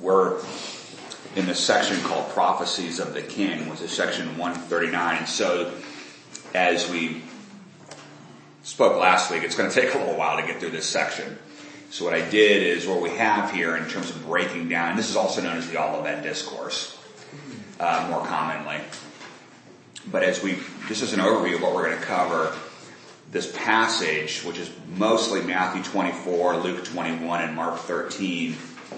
We're in the section called Prophecies of the King, which is section 139. And so, as we spoke last week, it's going to take a little while to get through this section. So what I did is what we have here in terms of breaking down, and this is also known as the Olivet Discourse, more commonly. But this is an overview of what we're going to cover. This passage, which is mostly Matthew 24, Luke 21, and Mark 13,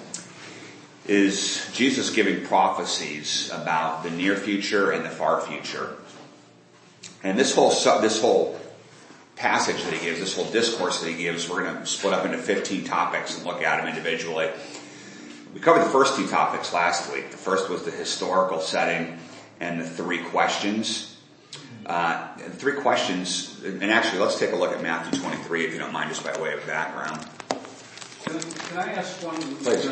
is Jesus giving prophecies about the near future and the far future. And this whole passage that he gives, this whole discourse that he gives, we're going to split up into 15 topics and look at them individually. We covered the first 2 topics last week. The first was the historical setting and the 3 questions. The 3 questions, and actually let's take a look at Matthew 23 if you don't mind, just by way of background. Can I ask one? Please.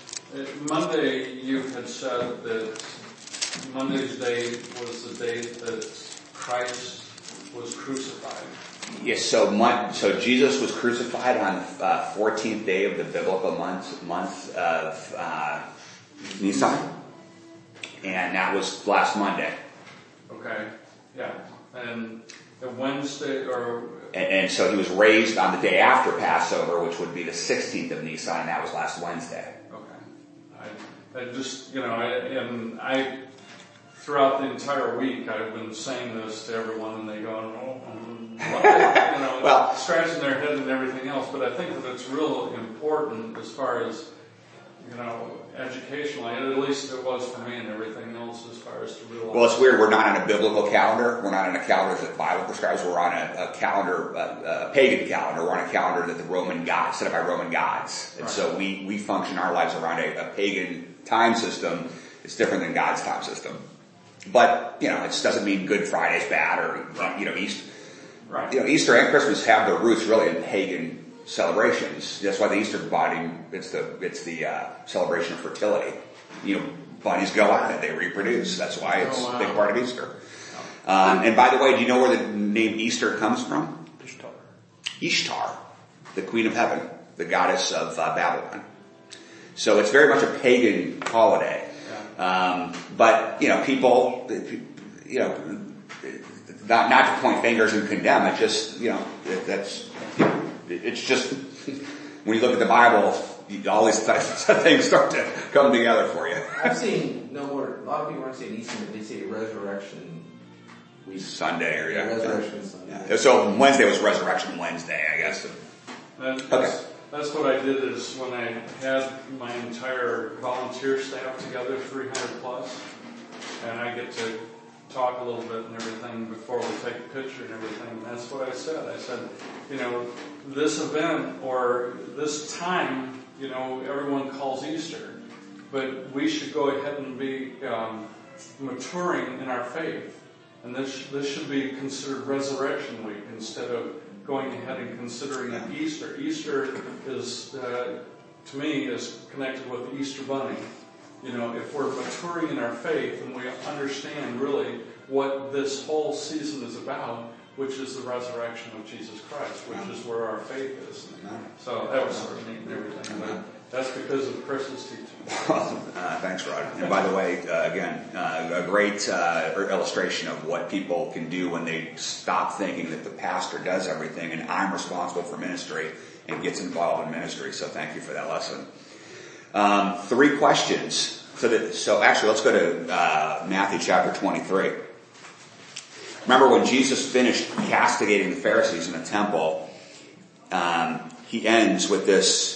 Monday you had said that Monday's day was the day that Christ was crucified. Yes, so Jesus was crucified on the 14th day of the biblical month of Nisan, and that was last Monday. Okay, yeah, and Wednesday and so he was raised on the day after Passover, which would be the 16th of Nisan, and that was last Wednesday. Okay, I just I throughout the entire week I've been saying this to everyone, and they go, well, scratching their head and everything else. But I think that it's real important as far as, educationally, at least it was for me and everything else as far as to realize. Well, it's weird. We're not on a biblical calendar. We're not on a calendar that the Bible prescribes. We're on a calendar, a pagan calendar. We're on a calendar that the Roman gods, set up by Roman gods. And so we function our lives around a pagan time system. It's different than God's time system. But, it doesn't mean Good Friday's bad or, Easter. Right. Easter and Christmas have their roots really in pagan celebrations. That's why the Easter bunny, it's the celebration of fertility. Bunnies go out and they reproduce. That's why it's a big part of Easter. And by the way, do you know where the name Easter comes from? Ishtar, the queen of heaven, the goddess of Babylon. So it's very much a pagan holiday. Yeah. But, people, not to point fingers and condemn, it just, it's just, when you look at the Bible, all these things start to come together for you. I've seen a lot of people aren't saying Easter, but they say Resurrection Week. Sunday, or Resurrection Sunday. Yeah. So Wednesday was Resurrection Wednesday, I guess. That's what I did is when I had my entire volunteer staff together, 300 plus, and I get to talk a little bit and everything before we take a picture and everything. And that's what I said. I said, this event or this time, everyone calls Easter, but we should go ahead and be maturing in our faith. And this should be considered Resurrection Week instead of going ahead and considering Easter. Easter is, to me, is connected with the Easter Bunny. If we're maturing in our faith and we understand really what this whole season is about, which is the resurrection of Jesus Christ, which is where our faith is. So that was sort of neat and everything. But that's because of Chris's teaching. Thanks, Rod. And by the way, again, a great illustration of what people can do when they stop thinking that the pastor does everything and I'm responsible for ministry and gets involved in ministry. So thank you for that lesson. 3 questions. So actually, let's go to Matthew chapter 23. Remember when Jesus finished castigating the Pharisees in the temple, he ends with this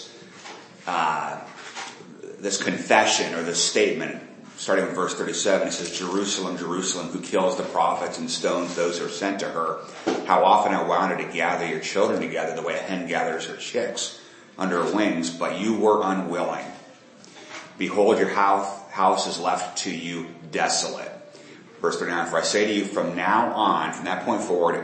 confession or this statement, starting with verse 37. He says, "Jerusalem, Jerusalem, who kills the prophets and stones those who are sent to her. How often I wanted to gather your children together the way a hen gathers her chicks under her wings, but you were unwilling. Behold, your house is left to you desolate." Verse 39, "For I say to you, from now on, from that point forward,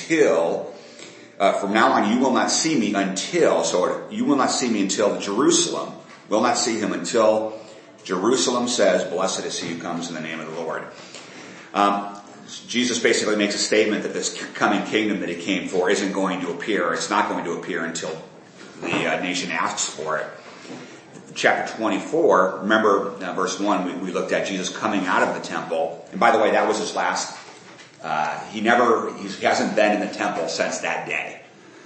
from now on you will not see me until Jerusalem will not see him until Jerusalem says, blessed is he who comes in the name of the Lord." Jesus basically makes a statement that this coming kingdom that he came for isn't going to appear. It's not going to appear until the nation asks for it. chapter 24, remember verse 1, we looked at Jesus coming out of the temple. And by the way, that was his last, he hasn't been in the temple since that day,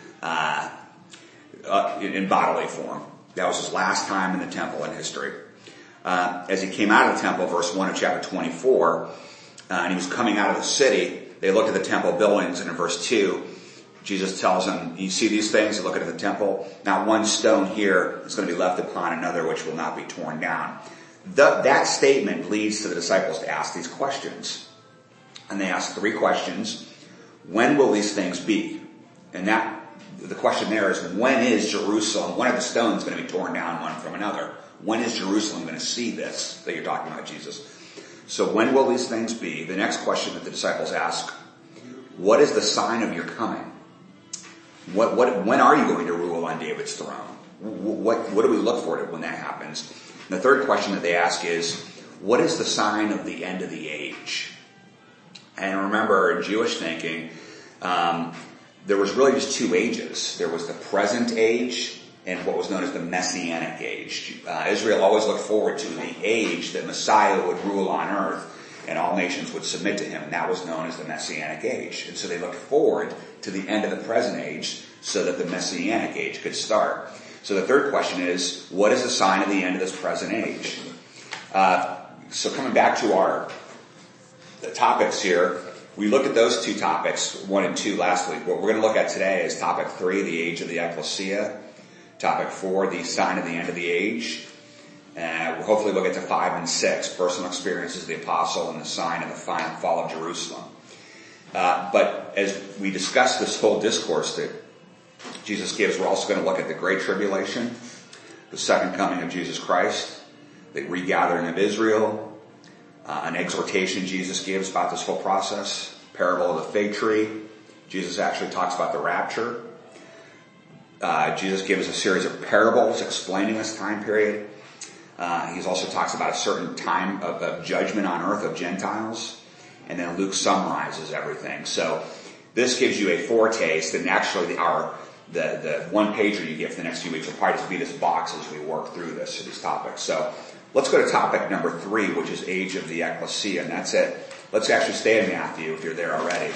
in bodily form. That was his last time in the temple in history. As he came out of the temple, verse 1 of chapter 24, and he was coming out of the city, they looked at the temple buildings, and in verse 2, Jesus tells them, you see these things, look at the temple, not one stone here is going to be left upon another which will not be torn down. That statement leads to the disciples to ask these questions. And they ask 3 questions. When will these things be? And the question there is, when is Jerusalem, when are the stones going to be torn down one from another? When is Jerusalem going to see this that you're talking about, Jesus? So when will these things be? The next question that the disciples ask, what is the sign of your coming? When are you going to rule on David's throne? What do we look for when that happens? And the third question that they ask is, what is the sign of the end of the age? And remember, in Jewish thinking, there was really just 2 ages. There was the present age and what was known as the Messianic age. Israel always looked forward to the age that Messiah would rule on earth and all nations would submit to him. And that was known as the Messianic age. And so they looked forward to the end of the present age so that the Messianic age could start. So the third question is, what is the sign of the end of this present age? So coming back to the topics here, we looked at those 2 topics, 1 and 2 last week. What we're going to look at today is topic 3, the age of the ecclesia. Topic 4, the sign of the end of the age. We'll hopefully look at to 5 and 6, personal experiences of the apostle and the sign of the final fall of Jerusalem. But as we discuss this whole discourse that Jesus gives, we're also going to look at the Great Tribulation, the second coming of Jesus Christ, the regathering of Israel, an exhortation Jesus gives about this whole process, parable of the fig tree. Jesus actually talks about the rapture. Jesus gives a series of parables explaining this time period. He also talks about a certain time of judgment on earth of Gentiles. And then Luke summarizes everything. So this gives you a foretaste, and actually the one pager you get for the next few weeks will probably just be this box as we work through these topics. So let's go to topic number 3, which is age of the ecclesia, and that's it. Let's actually stay in Matthew if you're there already.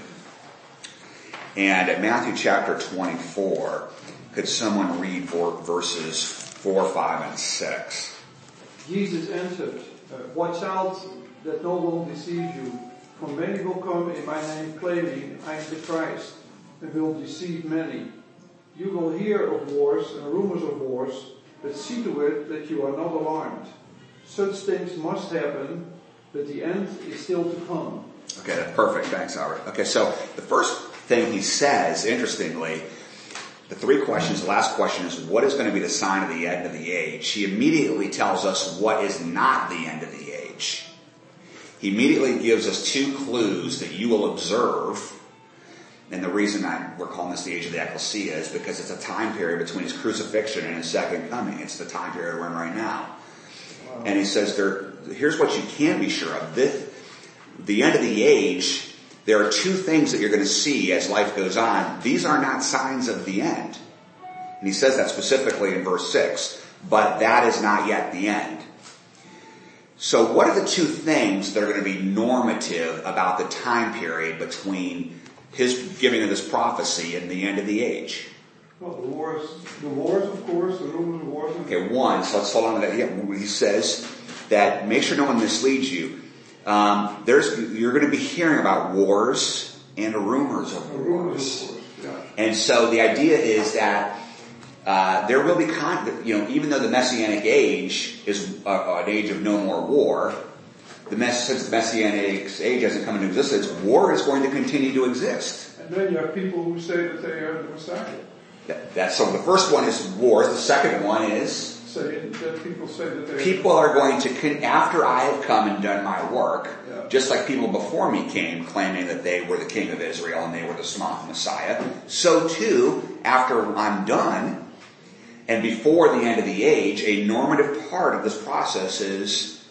And at Matthew chapter 24, could someone read verses 4, 5, and 6? Jesus answered, watch out that no one deceives you, for many will come in my name claiming I am the Christ, and will deceive many. You will hear of wars and rumors of wars, but see to it that you are not alarmed. Such things must happen, but the end is still to come. Okay, that's perfect. Thanks, Albert. Okay, so the first thing he says, interestingly, the 3 questions, the last question is, what is going to be the sign of the end of the age? He immediately tells us what is not the end of the age. He immediately gives us 2 clues that you will observe. And the reason we're calling this the age of the ecclesia is because it's a time period between his crucifixion and his second coming. It's the time period we're in right now. Wow. And he says here's what you can be sure of. The end of the age, there are 2 things that you're going to see as life goes on. These are not signs of the end. And he says that specifically in verse 6. But that is not yet the end. So what are the 2 things that are going to be normative about the time period between his giving of this prophecy and the end of the age? Well, the wars, of course, the rumors of wars. Okay, 1. So let's hold on to that. Yeah, he says that make sure no one misleads you. You're going to be hearing about wars and rumors of wars. Yeah. And so the idea is that there will be, even though the Messianic age is an age of no more war, since the Messianic age hasn't come into existence, war is going to continue to exist. And then you have people who say that they are the Messiah. So the first one is wars. The second one is people are going to, after I have come and done my work, just like people before me came claiming that they were the king of Israel and they were the Messiah, so too, after I'm done, and before the end of the age, a normative part of this process is,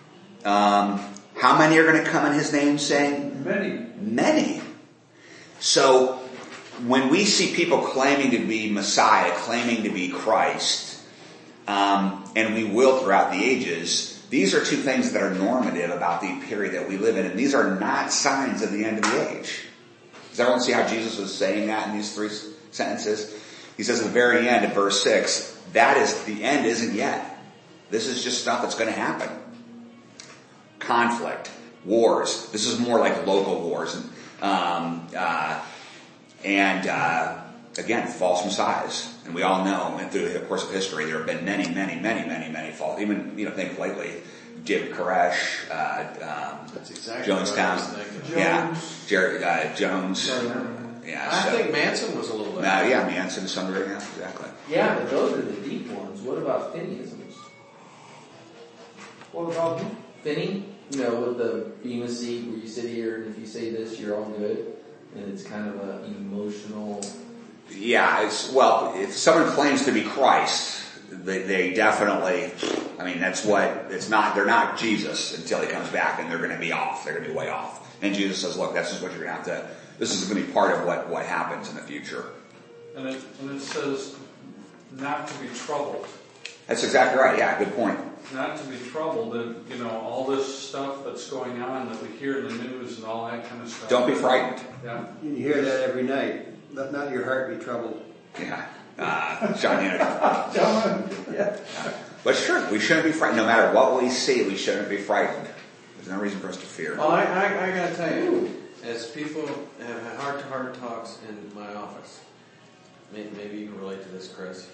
how many are going to come in his name saying? Many. So, when we see people claiming to be Messiah, claiming to be Christ, and we will throughout the ages. These are two things that are normative about the period that we live in, and these are not signs of the end of the age. Does everyone see how Jesus was saying that in these 3 sentences? He says at the very end of verse 6, that is, the end isn't yet. This is just stuff that's going to happen. Conflict, wars. This is more like local wars. Again, false messiahs. And we all know, and through the course of history, there have been many false. Even, think lately, David Koresh, That's exactly Jonestown. what I was thinking. Yeah, Jones. Yeah, I think Manson was a little bit. Yeah, Manson, some degree, yeah, exactly. Yeah, but those are the deep ones. What about Finneyisms? What about you? Finney? With the Bema seat where you sit here and if you say this, you're all good. And it's kind of an emotional... Yeah, if someone claims to be Christ, they definitely, that's what, they're not Jesus until he comes back, and they're going to be off. They're going to be way off. And Jesus says, look, this is what you're going to have to, this is going to be part of what happens in the future. And it says not to be troubled. That's exactly right. Yeah, good point. Not to be troubled, that, all this stuff that's going on that we hear in the news and all that kind of stuff. Don't be frightened. Yeah. You hear that every night. Let not your heart be troubled. Yeah. John Hannity. Yeah. But sure, we shouldn't be frightened. No matter what we see, we shouldn't be frightened. There's no reason for us to fear. Well, I gotta tell you, as people have had heart-to-heart talks in my office, maybe you can relate to this, Chris.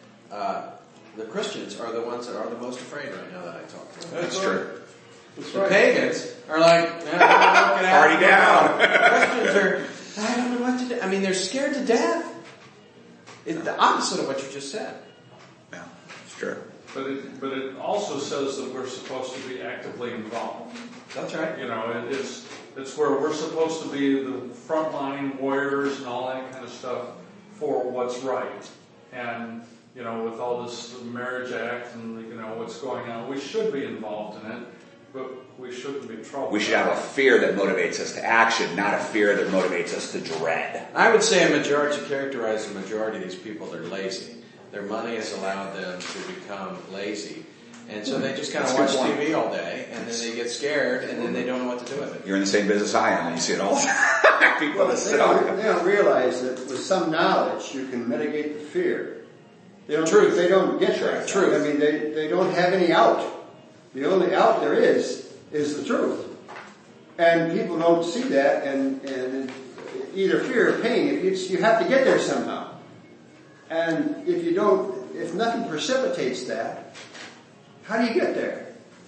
The Christians are the ones that are the most afraid right now that I talk to. That's true. The pagans are like, Party down. Christians are, I don't know what to do. They're scared to death. It's the opposite of what you just said. Yeah, it's true. But it also says that we're supposed to be actively involved. That's right. It's where we're supposed to be the frontline warriors and all that kind of stuff for what's right. And, with all this Marriage Act and, what's going on, we should be involved in it, but we shouldn't be troubled. We should have a fear that motivates us to action, not a fear that motivates us to dread. I would say to characterize the majority of these people, they're lazy. Their money has allowed them to become lazy. And so they just kind of watch TV all day, and then they get scared, and then they don't know what to do with it. You're in the same business I am, and you see it all the time. People that sit on. They don't realize that with some knowledge you can mitigate the fear. They don't get that. Truth. They don't have any out. The only out there is the truth. And people don't see that, and either fear or pain, you have to get there somehow. And if nothing precipitates that, how do you get there?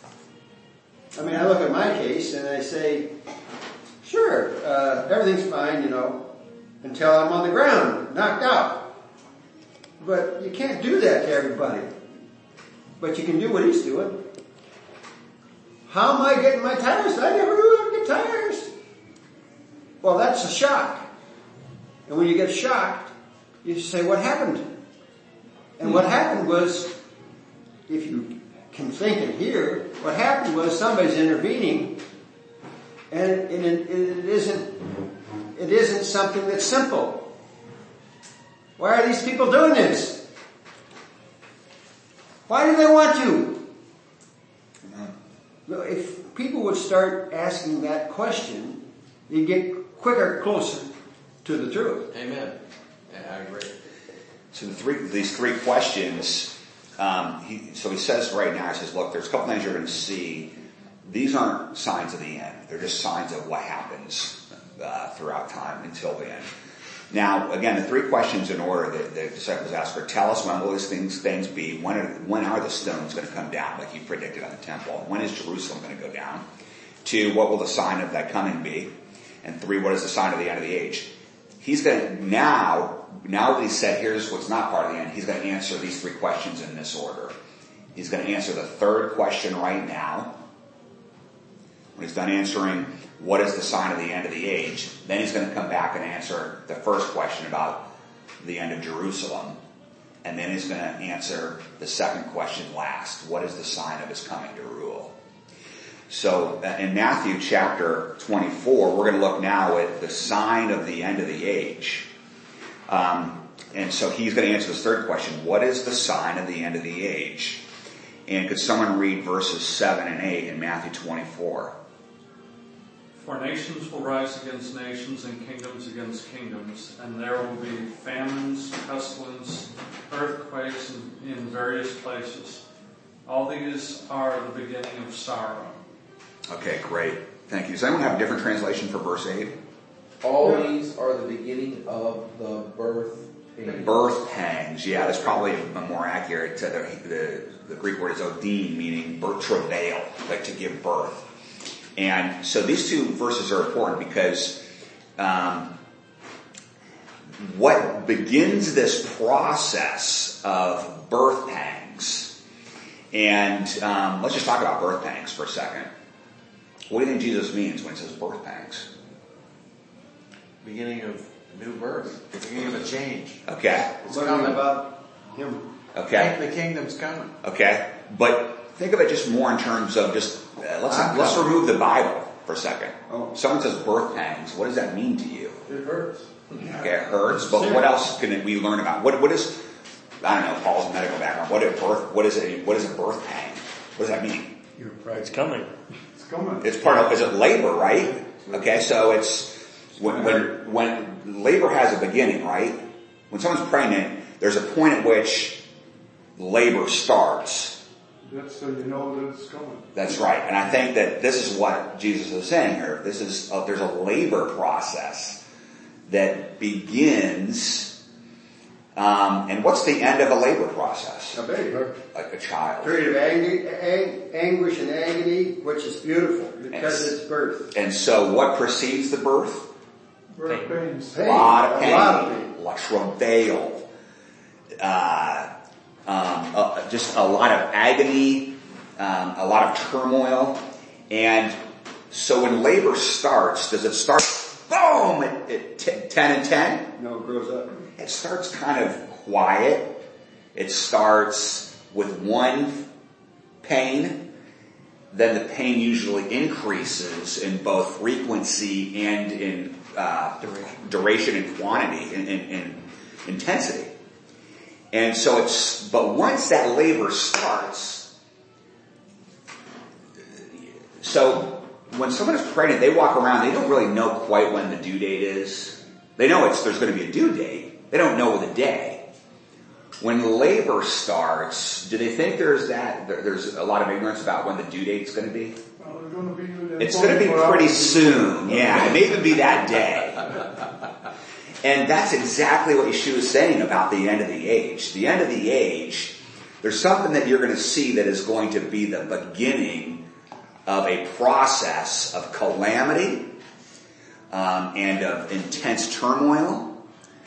I look at my case and I say, sure, everything's fine, until I'm on the ground, knocked out. But you can't do that to everybody. But you can do what he's doing. How am I getting my tires? I never knew I could get tires. Well, that's a shock. And when you get shocked, you say, what happened? And what happened was, if you can think and hear, what happened was somebody's intervening, and it isn't something that's simple. Why are these people doing this? Why do they want to? If people would start asking that question, you'd get closer to the truth. Amen. Yeah, I agree. So these 3 questions, he says right now, he says, look, there's a couple things you're going to see. These aren't signs of the end. They're just signs of what happens throughout time until the end. Now, again, the 3 questions in order that the disciples ask are, tell us when will these things be? When are the stones going to come down, like you predicted on the temple? When is Jerusalem going to go down? 2, what will the sign of that coming be? And 3, what is the sign of the end of the age? He's going to, now that he said here's what's not part of the end, he's going to answer these 3 questions in this order. He's going to answer the 3rd question right now. When he's done answering what is the sign of the end of the age, then he's going to come back and answer the first question about the end of Jerusalem. And then he's going to answer the second question last. What is the sign of his coming to rule? So in Matthew chapter 24, we're going to look now at the sign of the end of the age. And so he's going to answer this third question. What is the sign of the end of the age? And could someone read verses 7 and 8 in Matthew 24? For nations will rise against nations and kingdoms against kingdoms, and there will be famines, pestilence, earthquakes in various places. All these are the beginning of sorrow. Okay, great. Thank you. Does anyone have a different translation for verse 8? All these are the beginning of the birth pains. Birth pangs. Yeah, that's probably more accurate. The Greek word is odin, meaning travail, like to give birth. And so these two verses are important because what begins this process of birth pangs, and let's just talk about birth pangs for a second. What do you think Jesus means when he says birth pangs? Beginning of new birth. The beginning of a change. Okay. It's coming. About him. Okay. The kingdom's coming. Okay. But think of it just more in terms of just, let's remove the Bible for a second. Oh. Someone says birth pangs. What does that mean to you? It hurts. Okay, it hurts. But what else can we learn about? What is, I don't know, Paul's medical background. What is a birth pang? What does that mean? It's coming. It's coming. It's part of, is it labor, right? Okay, so it's, when labor has a beginning, right? When someone's pregnant, there's a point at which labor starts. That's so you know that it's coming. That's right. And I think that this is what Jesus is saying here. There's a labor process that begins, and what's the end of a labor process? A baby. Like a child. Period of anguish and agony, which is beautiful because it's birth. And so what precedes the birth? Birth pains. Pain. A lot of pain. A lot of pain. A lot of travail. Just a lot of agony, a lot of turmoil. And so when labor starts, does it start, boom, at 10 and 10? No, it grows up. It starts kind of quiet. It starts with one pain. Then the pain usually increases in both frequency and in duration and quantity, in intensity. And so but once that labor starts, so when someone is pregnant, they walk around, they don't really know quite when the due date is. They know there's going to be a due date. They don't know the day. When labor starts, do they think there's a lot of ignorance about when the due date's going to be? Well, it's going to be. It's going to be pretty soon. Yeah, it may even be that day. And that's exactly what Yeshua is saying about the end of the age. The end of the age, there's something that you're going to see that is going to be the beginning of a process of calamity and of intense turmoil.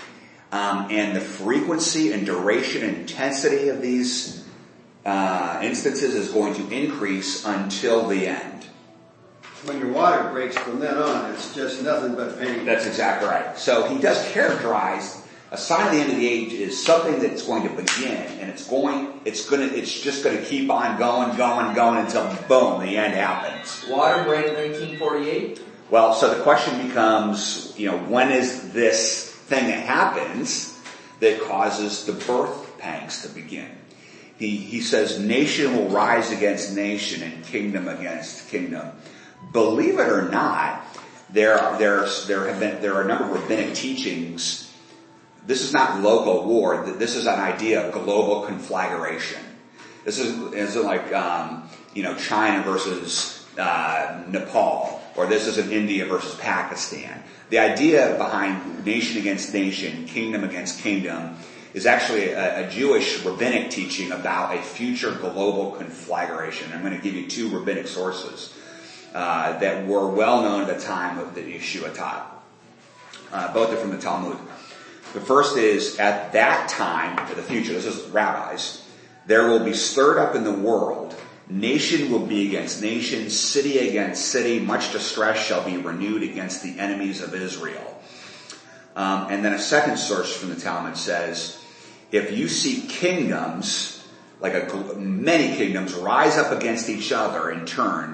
And the frequency and duration and intensity of these instances is going to increase until the end. When your water breaks from then on, it's just nothing but pain. That's exactly right. So he does characterize a sign of the end of the age is something that's going to begin, and it's just going to keep on going until boom, the end happens. Water break 1948. Well, so the question becomes, when is this thing that happens that causes the birth pangs to begin? He says, nation will rise against nation and kingdom against kingdom. Believe it or not, there are a number of rabbinic teachings. This is not local war. This is an idea of global conflagration. This isn't like China versus Nepal, or this isn't India versus Pakistan. The idea behind nation against nation, kingdom against kingdom, is actually a Jewish rabbinic teaching about a future global conflagration. I'm going to give you two rabbinic sources that were well known at the time of that Yeshua taught. Both are from the Talmud. The first is, at that time, to the future, this is rabbis, there will be stirred up in the world, nation will be against nation, city against city, much distress shall be renewed against the enemies of Israel. And then a second source from the Talmud says, if you see kingdoms, many kingdoms, rise up against each other in turn,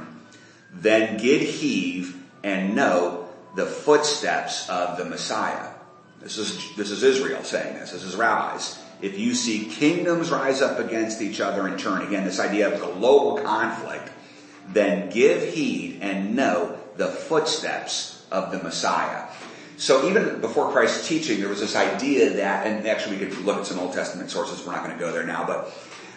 then get heave and know the footsteps of the Messiah. This is Israel saying this. This is rabbis. If you see kingdoms rise up against each other in turn, again, this idea of global conflict, then give heed and know the footsteps of the Messiah. So even before Christ's teaching, there was this idea that, and actually we could look at some Old Testament sources, we're not going to go there now, but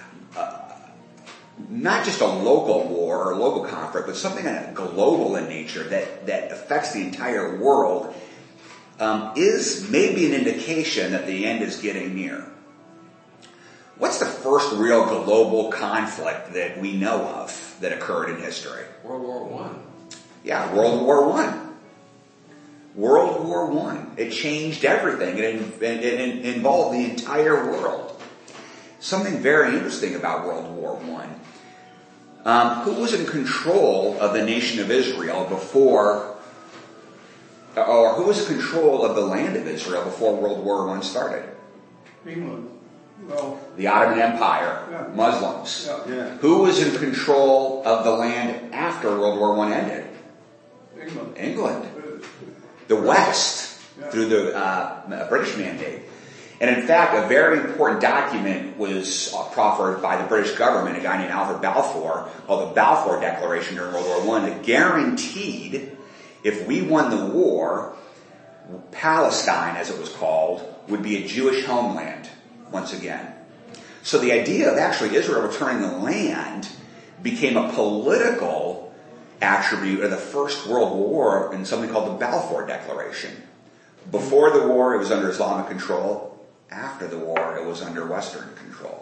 not just a local war or local conflict, but something global in nature that affects the entire world is maybe an indication that the end is getting near. What's the first real global conflict that we know of that occurred in history? World War I. Yeah, World War I. World War I. It changed everything. It involved the entire world. Something very interesting about World War I. Who was in control of the nation of Israel before, or who was in control of the land of Israel before World War I started? England. Well, The Ottoman Empire, Yeah. Muslims. yeah, Yeah. Who was in control of the land after World War I ended? England. England. The West, through the British Mandate. And in fact, a very important document was proffered by the British government, a guy named Alfred Balfour, called the Balfour Declaration during World War I, that guaranteed if we won the war, Palestine, as it was called, would be a Jewish homeland once again. So the idea of actually Israel returning the land became a political attribute of the First World War in something called the Balfour Declaration. Before the war, it was under Islamic control. After the war, it was under Western control.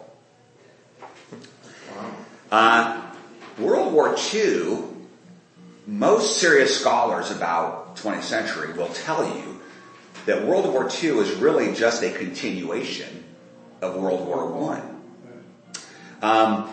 World War II, most serious scholars about 20th century will tell you that World War II is really just a continuation of World War I.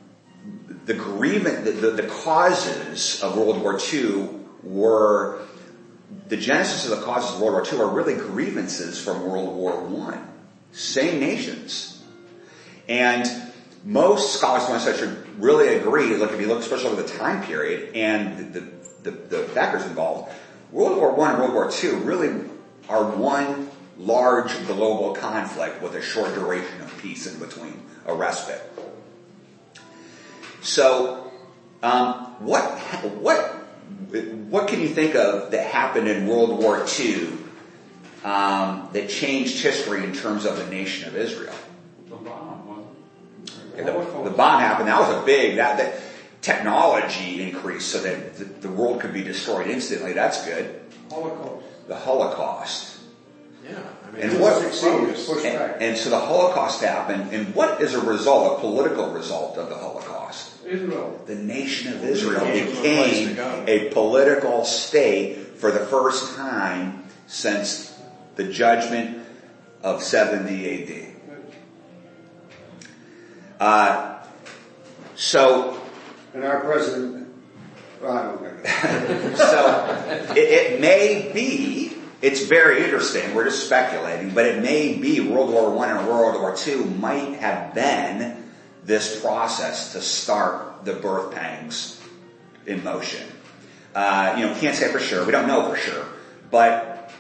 The causes of World War II were, the genesis of the causes of World War II are really grievances from World War I. Same nations. And most scholars of 20th century really agree, look, if you look especially over the time period and the factors involved, World War I and World War II really are one large global conflict with a short duration of peace in between, a respite. So, what can you think of that happened in World War II that changed history in terms of the nation of Israel? The bomb, wasn't it? The bomb happened. That was a big that technology increased so that the world could be destroyed instantly. That's good. Holocaust. The Holocaust. Yeah, I mean, And what? Pushed back. And so the Holocaust happened, and what is a result, a political result of the Holocaust? Israel. The nation of Israel Became a place became to go. a political state for the first time since the judgment of 70 AD. And our president, well, I don't know. So it may be, it's very interesting, we're just speculating, but it may be World War I and World War II might have been this process to start the birth pangs in motion. Can't say for sure, we don't know for sure, but,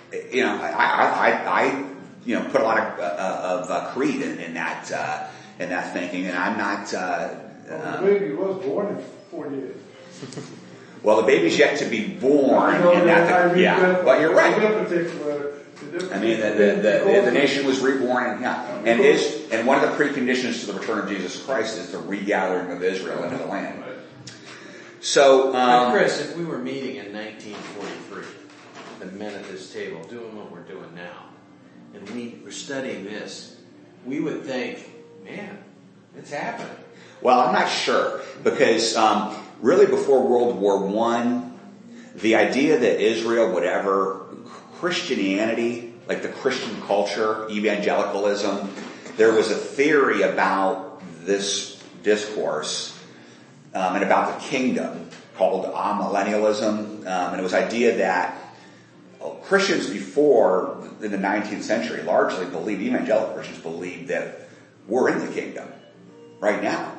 I put a lot of creed in that thinking, and I'm not, The baby was born in 48. well, the baby's yet to be born, but you're right. I mean, the nation was reborn, and one of the preconditions to the return of Jesus Christ is the regathering of Israel into the land. So, But Chris, if we were meeting in 1943, the men at this table doing what we're doing now, and we were studying this, we would think, man, it's happening. well, I'm not sure, because really before World War I, the idea that Israel would ever, Christianity, like the Christian culture, evangelicalism, there was a theory about this discourse and about the kingdom called amillennialism, and it was the idea that Christians before, in the 19th century, largely believed, evangelical Christians believed that we're in the kingdom right now.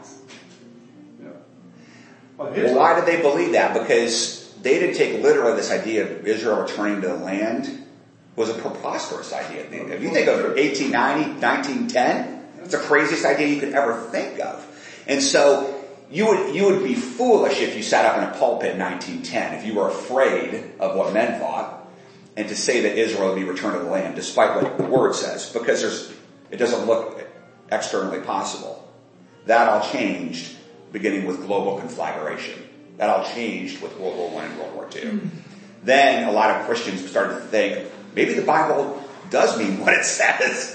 Well, why did they believe that? Because they didn't take literally this idea of Israel returning to the land. was a preposterous idea. If you think of 1890, 1910, it's the craziest idea you could ever think of. And so you would be foolish if you sat up in a pulpit in 1910, if you were afraid of what men thought, and to say that Israel would be returned to the land, despite what the word says, because it doesn't look externally possible. That all changed beginning with global conflagration. That all changed with World War I and World War II. Then a lot of Christians started to think, maybe the Bible does mean what it says.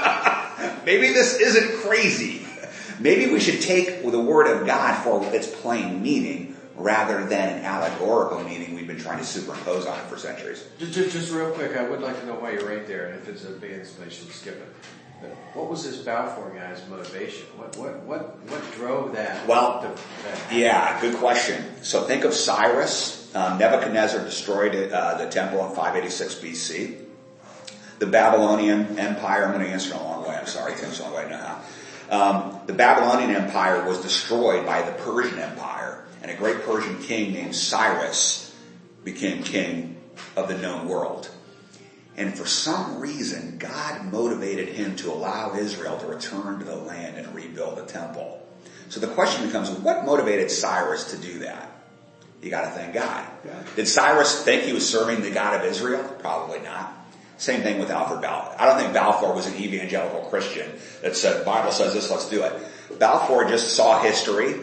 Maybe this isn't crazy. Maybe we should take the Word of God for its plain meaning rather than an allegorical meaning we've been trying to superimpose on it for centuries. Just real quick, I would like to know why you're right there, and if it's a big explanation, skip it. But what was this Balfour guy's motivation? What drove that? Well, yeah, good question. So think of Cyrus. Nebuchadnezzar destroyed the temple in 586 BC. The Babylonian Empire, I'm going to answer in a long way, I'm sorry, Tim's a long way now. The Babylonian Empire was destroyed by the Persian Empire, and a great Persian king named Cyrus became king of the known world. And for some reason, God motivated him to allow Israel to return to the land and rebuild the temple. So the question becomes, what motivated Cyrus to do that? You gotta thank God. Did Cyrus think he was serving the God of Israel? Probably not. Same thing with Alfred Balfour. I don't think Balfour was an evangelical Christian that said, the Bible says this, let's do it. Balfour just saw history.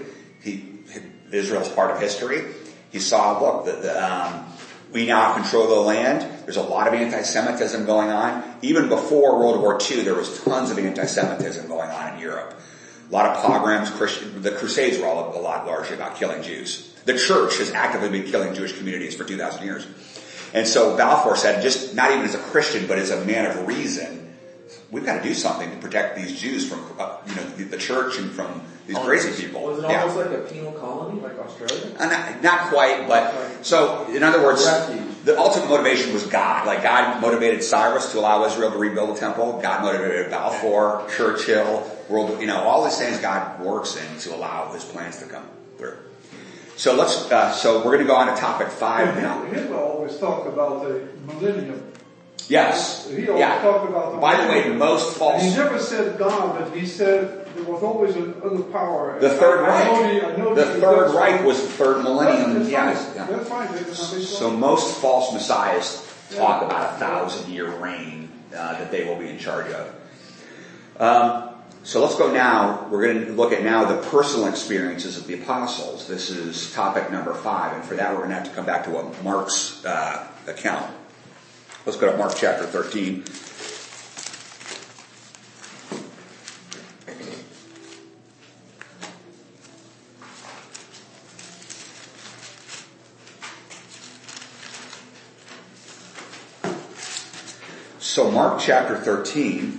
Israel's part of history. He saw, look, we now control the land. There's a lot of anti-Semitism going on. Even before World War II, there was tons of anti-Semitism going on in Europe. A lot of pogroms, the Crusades were all a lot largely about killing Jews. The church has actively been killing Jewish communities for 2,000 years. And so Balfour said, just not even as a Christian, but as a man of reason, we've got to do something to protect these Jews from, the church and from these crazy people. Was it almost like a penal colony, like Australia? Not quite, but so in other words, the ultimate motivation was God. Like God motivated Cyrus to allow Israel to rebuild the temple. God motivated Balfour, Churchill, all these things God works in to allow His plans to come through. So so we're going to go on to topic 5 now. Hitler always talked about the millennium. Yes. He always talked about the By the way, most false. He never said God, but he said there was always another power. The Third Reich. The Third Reich was the third millennium. Yes. Yeah. That's fine. So most false messiahs talk about 1,000-year reign that they will be in charge of. So let's go now. We're going to look at now the personal experiences of the apostles. This is topic number 5, and for that we're going to have to come back to what Mark's account. Let's go to Mark chapter 13. So Mark chapter 13,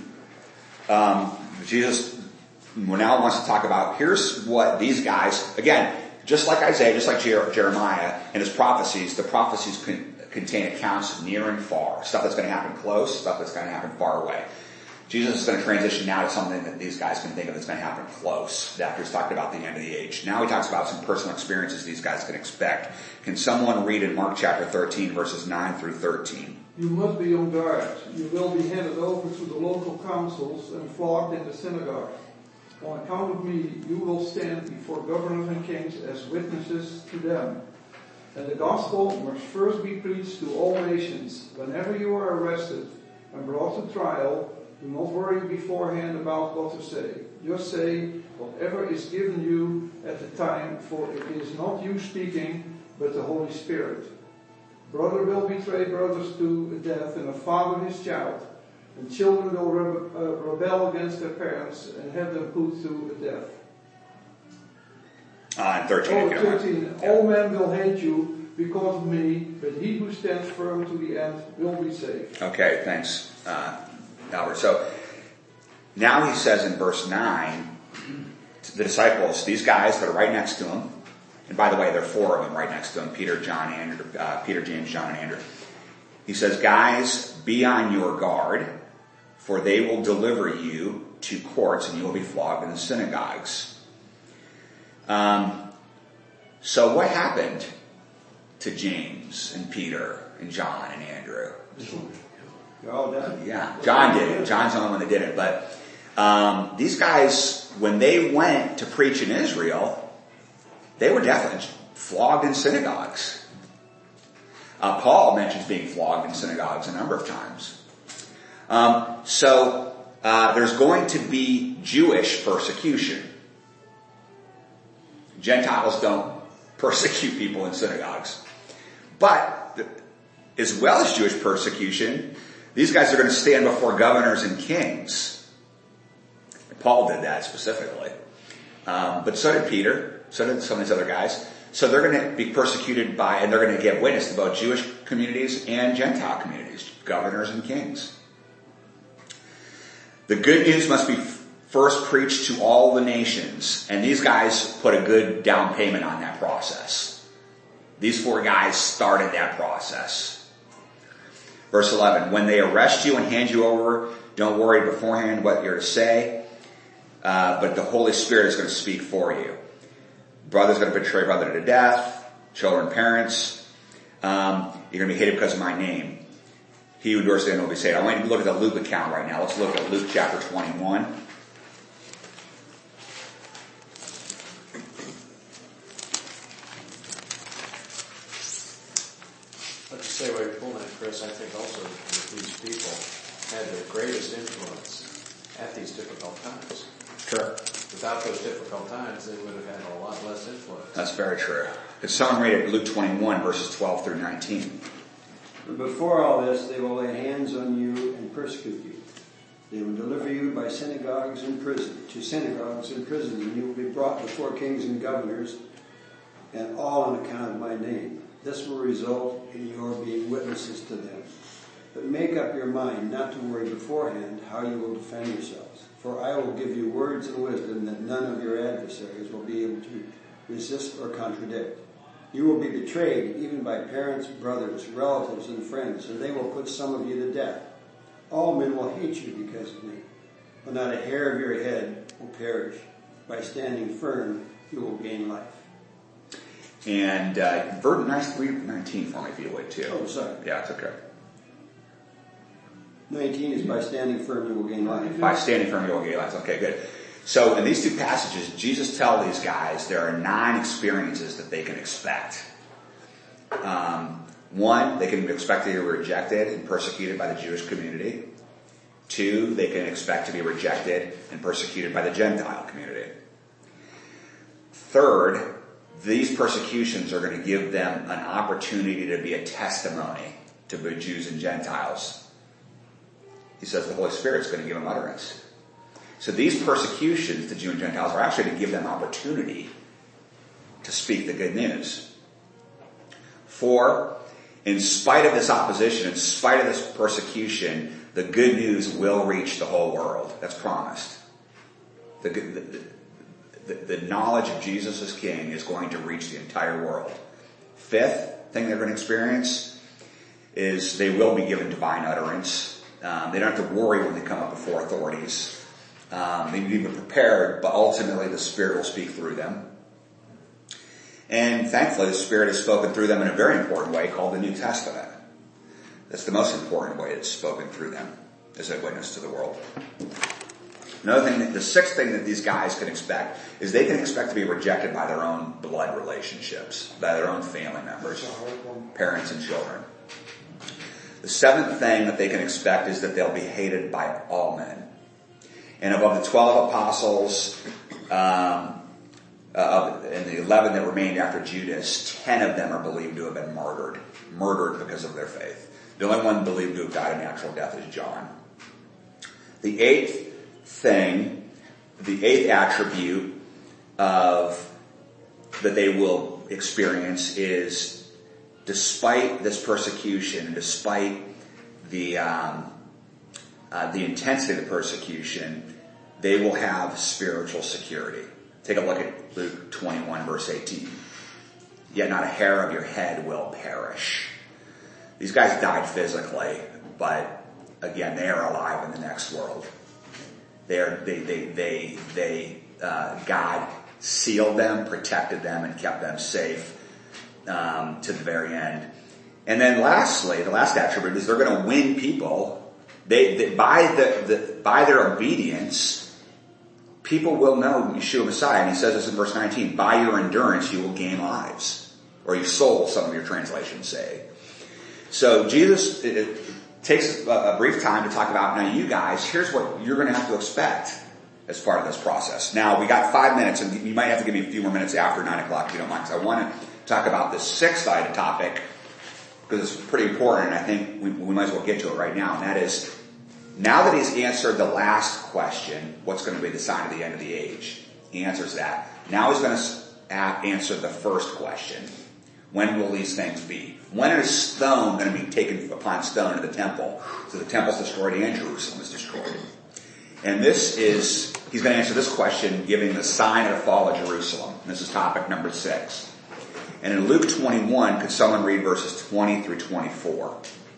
Jesus now wants to talk about, here's what these guys, again, just like Isaiah, just like Jeremiah and his prophecies, the prophecies contain accounts near and far. Stuff that's going to happen close, stuff that's going to happen far away. Jesus is going to transition now to something that these guys can think of that's going to happen close. After he's talked about the end of the age. Now he talks about some personal experiences these guys can expect. Can someone read in Mark chapter 13 verses 9 through 13? You must be on guard. You will be handed over to the local councils and flogged in the synagogue. On account of me, you will stand before governors and kings as witnesses to them. And the gospel must first be preached to all nations. Whenever you are arrested and brought to trial, do not worry beforehand about what to say. Just say whatever is given you at the time, for it is not you speaking, but the Holy Spirit. Brother will betray brothers to death, and a father his child. And children will rebel against their parents and have them put to death. 13. 13. All men will hate you because of me, but he who stands firm to the end will be saved. Okay, thanks, Albert. So now he says in verse 9 to the disciples, these guys that are right next to him, and by the way, there are 4 of them right next to him, Peter, James, John, and Andrew. He says, guys, be on your guard, for they will deliver you to courts and you will be flogged in the synagogues. So what happened to James and Peter and John and Andrew? They're all done. Yeah, John did it. John's the only one that did it. But these guys, when they went to preach in Israel, they were definitely flogged in synagogues. Paul mentions being flogged in synagogues a number of times. So there's going to be Jewish persecution. Gentiles don't persecute people in synagogues. But as well as Jewish persecution, these guys are going to stand before governors and kings. Paul did that specifically. But so did Peter. So did some of these other guys. So they're going to be persecuted by, and they're going to give witness to both Jewish communities and Gentile communities, governors and kings. The good news must be first preached to all the nations. And these guys put a good down payment on that process. These 4 guys started that process. Verse 11, when they arrest you and hand you over, don't worry beforehand what you're to say, but the Holy Spirit is going to speak for you. Brother's going to betray brother to death, children, parents. You're going to be hated because of my name. He who endures to the end will be saved. I want you to look at the Luke account right now. Let's look at Luke chapter 21. I'll just say while you're pulling that, Chris, I think also that these people had their greatest influence at these difficult times. Sure. Without those difficult times, they would have had a lot less influence. That's very true. Could someone read it, Luke 21, verses 12 through 19? But before all this, they will lay hands on you and persecute you. They will deliver you by synagogues and prison, and you will be brought before kings and governors, and all on account of my name. This will result in your being witnesses to them. But make up your mind not to worry beforehand how you will defend yourselves. For I will give you words and wisdom that none of your adversaries will be able to resist or contradict. You will be betrayed even by parents, brothers, relatives, and friends, and they will put some of you to death. All men will hate you because of me, but not a hair of your head will perish. By standing firm, you will gain life. And verse 19 for me, if you would, too. Oh, sorry. Yeah, it's okay. 19 is by standing firm, you will gain life. By standing firm, you will gain life. Okay, good. So in these 2 passages, Jesus tells these guys there are 9 experiences that they can expect. 1, they can expect to be rejected and persecuted by the Jewish community. 2, they can expect to be rejected and persecuted by the Gentile community. 3rd, these persecutions are going to give them an opportunity to be a testimony to the Jews and Gentiles. He says the Holy Spirit is going to give them utterance. So these persecutions to Jews and Gentiles are actually to give them opportunity to speak the good news. 4, in spite of this opposition, in spite of this persecution, the good news will reach the whole world. That's promised. The knowledge of Jesus as King is going to reach the entire world. 5th thing they're going to experience is they will be given divine utterance. They don't have to worry when they come up before authorities. They need to be prepared, but ultimately the Spirit will speak through them. And thankfully the Spirit has spoken through them in a very important way called the New Testament. That's the most important way it's spoken through them as a witness to the world. Another thing, the 6th thing that these guys can expect is they can expect to be rejected by their own blood relationships, by their own family members, parents and children. The 7th thing that they can expect is that they'll be hated by all men. And of the 12 apostles, and the 11 that remained after Judas, 10 of them are believed to have been murdered because of their faith. The only one believed to have died a natural death is John. The 8th thing, the 8th attribute that they will experience is, despite this persecution, despite the intensity of the persecution, they will have spiritual security. Take a look at Luke 21 verse 18. Yet not a hair of your head will perish. These guys died physically, but again, they are alive in the next world. God sealed them, protected them, and kept them safe to the very end. And then lastly, the last attribute is they're going to win people by their obedience, people will know Yeshua Messiah. And he says this in verse 19, by your endurance you will gain lives. Or your soul, some of your translations say. So Jesus takes a brief time to talk about, now you guys, here's what you're going to have to expect as part of this process. Now, we got 5 minutes, and you might have to give me a few more minutes after 9 o'clock if you don't mind, because I want to talk about this sixth-sided topic, because it's pretty important, and I think we might as well get to it right now, and that is, now that he's answered the last question, what's going to be the sign of the end of the age? He answers that. Now he's going to answer the first question. When will these things be? When is stone going to be taken upon stone to the temple? So the temple's destroyed and Jerusalem is destroyed. And he's going to answer this question giving the sign of the fall of Jerusalem. This is topic number 6. And in Luke 21, could someone read verses 20 through 24?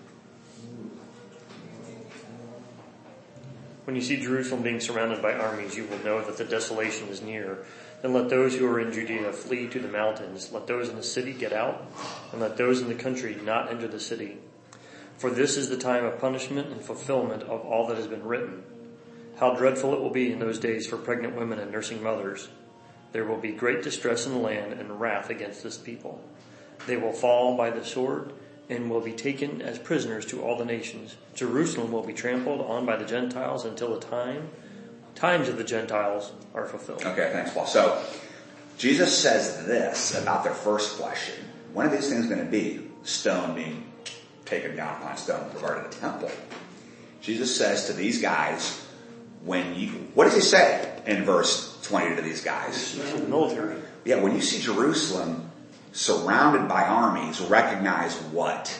When you see Jerusalem being surrounded by armies, you will know that the desolation is near. Then let those who are in Judea flee to the mountains. Let those in the city get out, and let those in the country not enter the city. For this is the time of punishment and fulfillment of all that has been written. How dreadful it will be in those days for pregnant women and nursing mothers. There will be great distress in the land and wrath against this people. They will fall by the sword and will be taken as prisoners to all the nations. Jerusalem will be trampled on by the Gentiles until the times of the Gentiles are fulfilled. Okay, thanks, Paul. So, Jesus says this about their first question. When are these things going to be? Stone being taken down upon stone with regard to the temple. Jesus says to these guys, what does he say in verse 20 to these guys? Military. Yeah, when you see Jerusalem surrounded by armies, recognize what?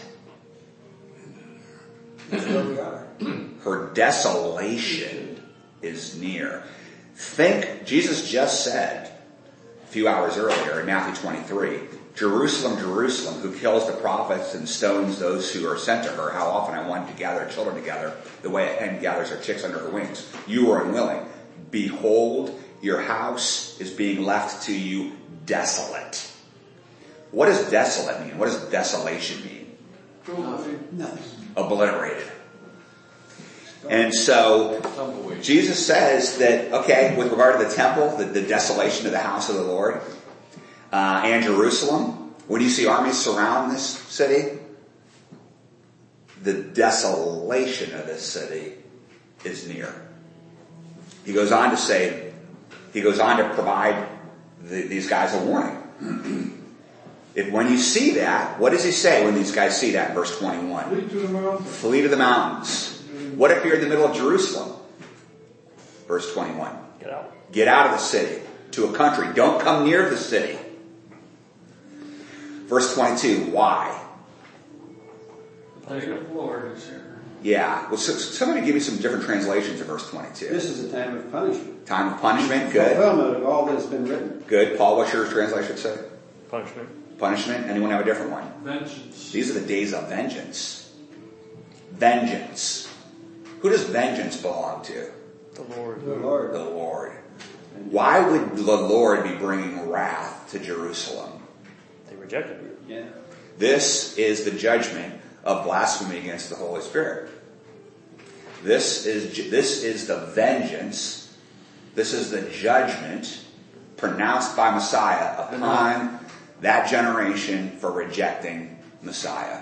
Her desolation is near. Jesus just said a few hours earlier in Matthew 23, Jerusalem, Jerusalem, who kills the prophets and stones those who are sent to her. How often I wanted to gather children together the way a hen gathers her chicks under her wings. You were unwilling. Behold, your house is being left to you desolate. What does desolate mean? What does desolation mean? Nothing. Obliterated. And so, Jesus says that, okay, with regard to the temple, the desolation of the house of the Lord, and Jerusalem, when you see armies surround this city, the desolation of this city is near. He goes on to provide these guys a warning. When you see that, what does he say when these guys see that in verse 21? Flee to the mountains. Flee to the mountains. What if you're in the middle of Jerusalem? Verse 21. Get out. Get out of the city to a country. Don't come near the city. Verse 22. Why? The day of the Lord is here. Yeah. Well, somebody give me some different translations of verse 22. This is a time of punishment. Time of punishment. Good. Fulfillment of all that's been written. Good. Paul, what's your translation say? Punishment. Punishment. Anyone have a different one? Vengeance. These are the days of vengeance. Vengeance. Who does vengeance belong to? The Lord. The Lord. The Lord. Why would the Lord be bringing wrath to Jerusalem? They rejected you. Yeah. This is the judgment of blasphemy against the Holy Spirit. This is the vengeance. This is the judgment pronounced by Messiah upon that generation for rejecting Messiah.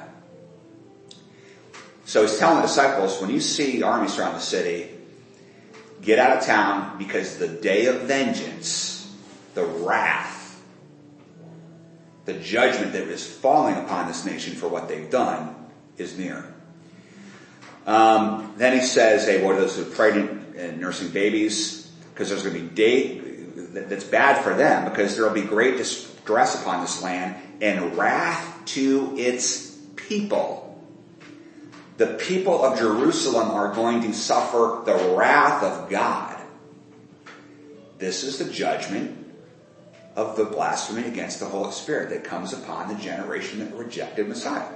So he's telling the disciples, when you see armies surround the city, get out of town because the day of vengeance, the wrath, the judgment that is falling upon this nation for what they've done is near. Then he says, hey, what are those who are pregnant and nursing babies? Because there's going to be that's bad for them, because there will be great distress upon this land and wrath to its people. The people of Jerusalem are going to suffer the wrath of God. This is the judgment of the blasphemy against the Holy Spirit that comes upon the generation that rejected Messiah.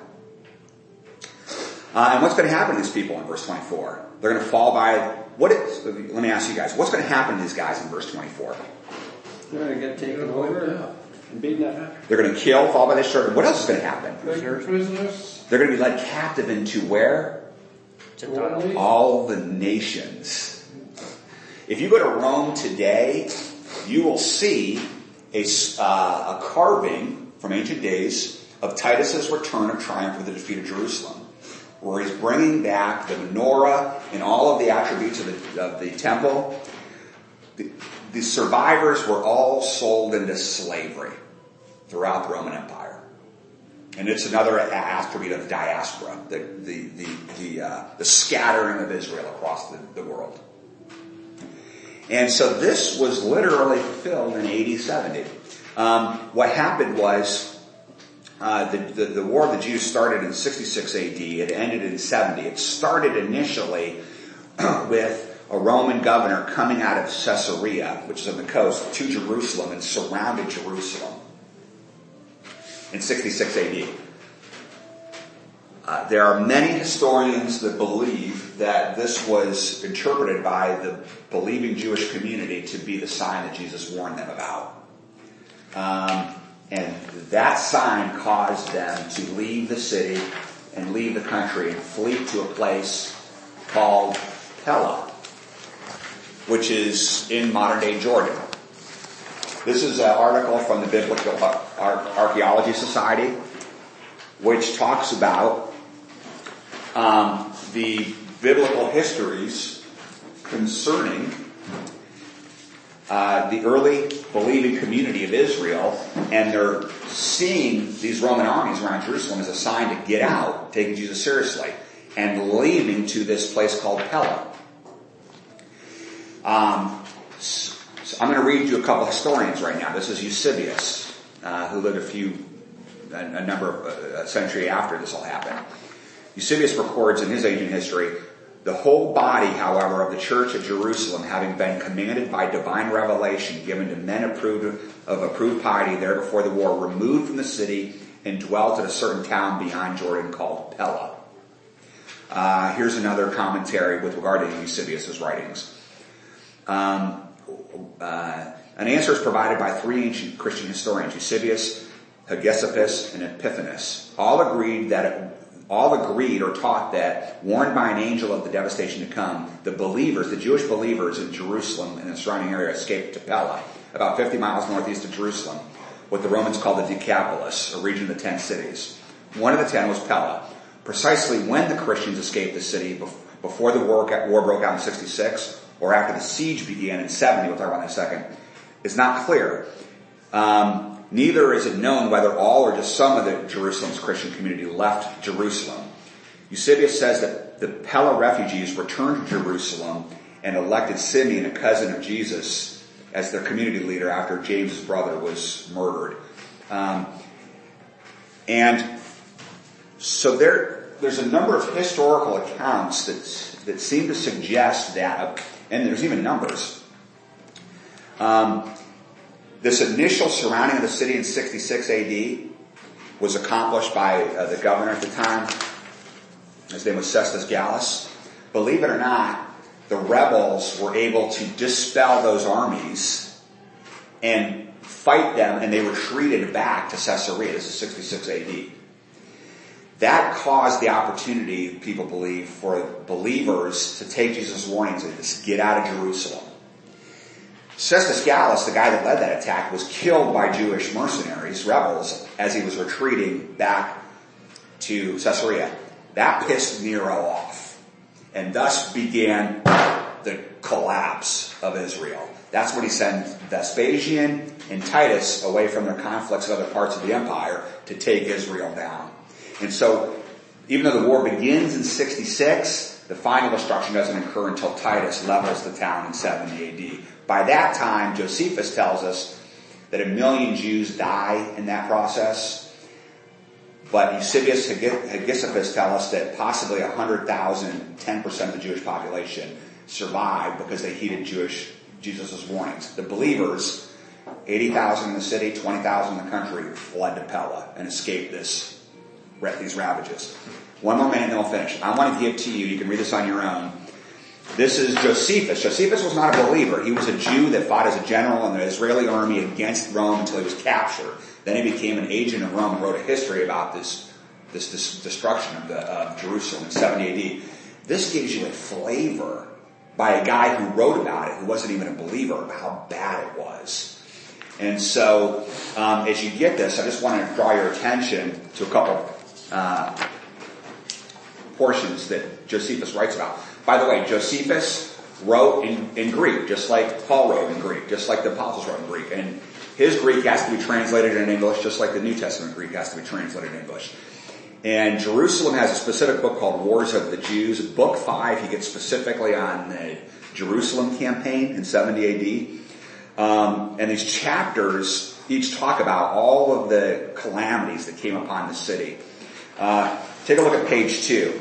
And what's going to happen to these people in verse 24? They're going to fall by, let me ask you guys, what's going to happen to these guys in verse 24? They're going to get taken over and beaten up. They're going to fall by the sword. What else is going to happen? Prisoners. They're going to be led captive into where? Gentile. All the nations. If you go to Rome today, you will see a carving from ancient days of Titus's return of triumph for the defeat of Jerusalem, where he's bringing back the menorah and all of the attributes of the temple. The survivors were all sold into slavery throughout the Roman Empire. And it's another attribute of diaspora, the scattering of Israel across the world. And so this was literally fulfilled in AD 70. What happened was the War of the Jews started in 66 AD. It ended in 70. It started initially with a Roman governor coming out of Caesarea, which is on the coast, to Jerusalem and surrounded Jerusalem in 66 AD. There are many historians that believe that this was interpreted by the believing Jewish community to be the sign that Jesus warned them about. And that sign caused them to leave the city and leave the country and flee to a place called Pella, which is in modern-day Jordan. This is an article from the Biblical Archaeology Society, which talks about the biblical histories concerning the early believing community of Israel, and they're seeing these Roman armies around Jerusalem as a sign to get out, taking Jesus seriously, and leaving to this place called Pella. So I'm going to read you a couple of historians right now. This is Eusebius, who lived a century after this all happened. Eusebius records in his ancient history, the whole body, however, of the church at Jerusalem, having been commanded by divine revelation given to men approved piety there before the war, removed from the city and dwelt at a certain town beyond Jordan called Pella. Here's another commentary with regard to Eusebius' writings. An answer is provided by three ancient Christian historians, Eusebius, Hegesippus, and Epiphanes. All agreed or taught that, warned by an angel of the devastation to come, the Jewish believers in Jerusalem and the surrounding area escaped to Pella, about 50 miles northeast of Jerusalem, what the Romans called the Decapolis, a region of the 10 cities. One of the 10 was Pella. Precisely when the Christians escaped the city, before the war broke out in 66, or after the siege began in 70, we'll talk about that in a second, is not clear. Neither is it known whether all or just some of the Jerusalem's Christian community left Jerusalem. Eusebius says that the Pella refugees returned to Jerusalem and elected Simeon, a cousin of Jesus, as their community leader after James' brother was murdered. And so there's a number of historical accounts that seem to suggest that, and there's even numbers. This initial surrounding of the city in 66 AD was accomplished by the governor at the time. His name was Cestus Gallus. Believe it or not, the rebels were able to dispel those armies and fight them, and they retreated back to Caesarea. This is 66 AD. That caused the opportunity, people believe, for believers to take Jesus' warnings and just get out of Jerusalem. Cestus Gallus, the guy that led that attack, was killed by Jewish mercenaries, rebels, as he was retreating back to Caesarea. That pissed Nero off, and thus began the collapse of Israel. That's when he sent Vespasian and Titus away from their conflicts in other parts of the empire to take Israel down. And so, even though the war begins in 66, the final destruction doesn't occur until Titus levels the town in 70 AD. By that time, Josephus tells us that 1 million Jews die in that process. But Eusebius and Hegesippus tell us that possibly 100,000, 10% of the Jewish population survived because they heeded Jesus' warnings. The believers, 80,000 in the city, 20,000 in the country, fled to Pella and escaped these ravages. One more minute and then we'll finish. I want to give to you, you can read this on your own. This is Josephus. Josephus was not a believer. He was a Jew that fought as a general in the Israeli army against Rome until he was captured. Then he became an agent of Rome and wrote a history about this destruction of Jerusalem in 70 AD. This gives you a flavor by a guy who wrote about it, who wasn't even a believer, of how bad it was. And so, as you get this, I just want to draw your attention to a couple portions that Josephus writes about. By the way, Josephus wrote in Greek, just like Paul wrote in Greek, just like the apostles wrote in Greek. And his Greek has to be translated in English, just like the New Testament Greek has to be translated in English. And Jerusalem has a specific book called Wars of the Jews. Book 5, he gets specifically on the Jerusalem campaign in 70 AD. And these chapters each talk about all of the calamities that came upon the city. Take a look at page 2.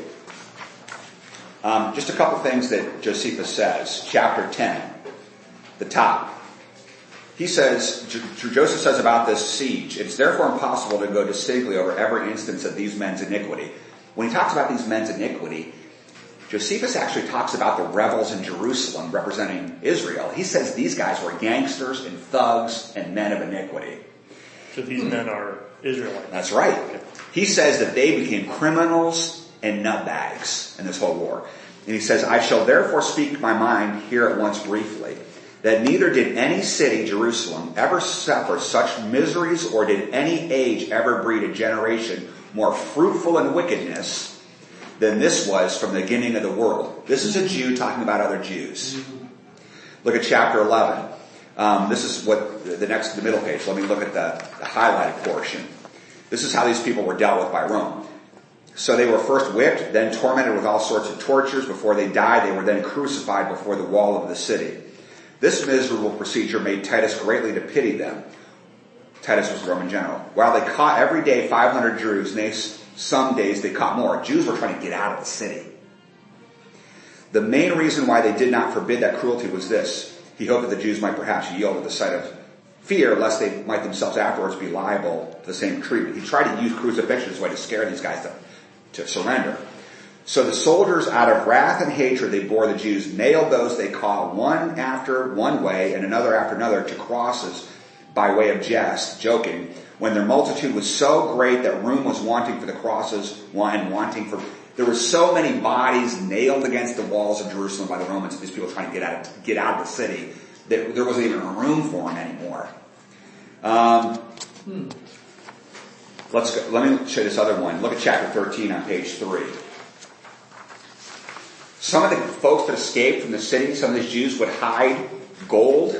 Just a couple things that Josephus says. Chapter 10, the top. He says, Joseph says about this siege, it's therefore impossible to go distinctly over every instance of these men's iniquity. When he talks about these men's iniquity, Josephus actually talks about the rebels in Jerusalem representing Israel. He says these guys were gangsters and thugs and men of iniquity. So these men are Israelites. That's right. He says that they became criminals and nutbags in this whole war. And he says, I shall therefore speak my mind here at once briefly, that neither did any city, Jerusalem, ever suffer such miseries, or did any age ever breed a generation more fruitful in wickedness than this was from the beginning of the world. This is a Jew talking about other Jews. Look at chapter 11. This is what the middle page. Let me look at the highlighted portion. This is how these people were dealt with by Rome. So they were first whipped, then tormented with all sorts of tortures. Before they died, they were then crucified before the wall of the city. This miserable procedure made Titus greatly to pity them. Titus was the Roman general. While they caught every day 500 Jews, and some days they caught more. Jews were trying to get out of the city. The main reason why they did not forbid that cruelty was this. He hoped that the Jews might perhaps yield at the sight of fear, lest they might themselves afterwards be liable to the same treatment. He tried to use crucifixion as a way to scare these guys to surrender. So the soldiers, out of wrath and hatred they bore the Jews, nailed those they caught one after one way and another after another to crosses by way of jest, joking, when their multitude was so great that room was wanting for the crosses and wanting for... There were so many bodies nailed against the walls of Jerusalem by the Romans, these people trying to get out of the city, that there wasn't even room for them anymore. Let's go. Let me show you this other one. Look at chapter 13 on page 3. Some of the folks that escaped from the city, some of these Jews would hide gold.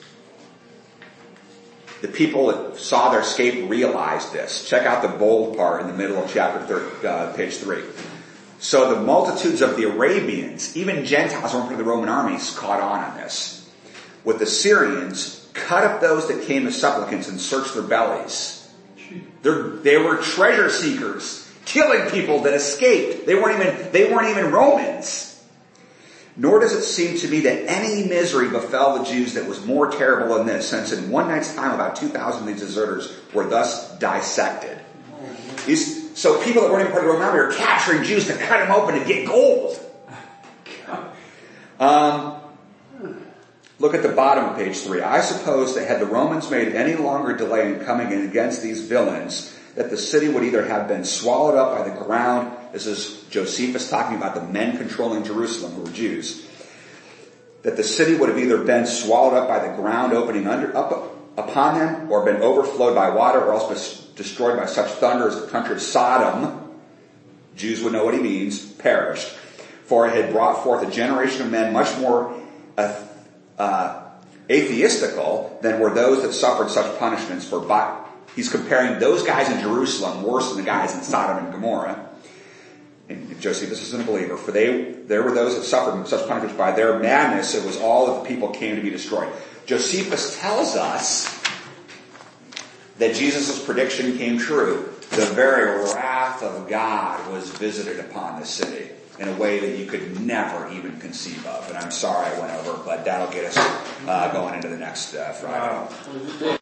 The people that saw their escape realized this. Check out the bold part in the middle of page 3. So the multitudes of the Arabians, even Gentiles who weren't part of the Roman armies, caught on this. With the Syrians, cut up those that came as supplicants and searched their bellies. They were treasure seekers, killing people that escaped. They weren't even Romans. Nor does it seem to me that any misery befell the Jews that was more terrible than this, since in one night's time about 2,000 of these deserters were thus dissected. So people that weren't even part of the Roman army are capturing Jews to cut them open to get gold. Look at the bottom of page 3. I suppose that had the Romans made any longer delay in coming in against these villains, that the city would either have been swallowed up by the ground. This is Josephus talking about the men controlling Jerusalem who were Jews. That the city would have either been swallowed up by the ground opening up upon them, or been overflowed by water, or else been destroyed by such thunder as the country of Sodom, Jews would know what he means, perished. For it had brought forth a generation of men much more atheistical than were those that suffered such punishments. He's comparing those guys in Jerusalem worse than the guys in Sodom and Gomorrah. And Josephus isn't a believer. For there were those that suffered such punishments by their madness. It was all of the people came to be destroyed. Josephus tells us that Jesus' prediction came true. The very wrath of God was visited upon the city in a way that you could never even conceive of. And I'm sorry I went over, but that'll get us going into the next Friday.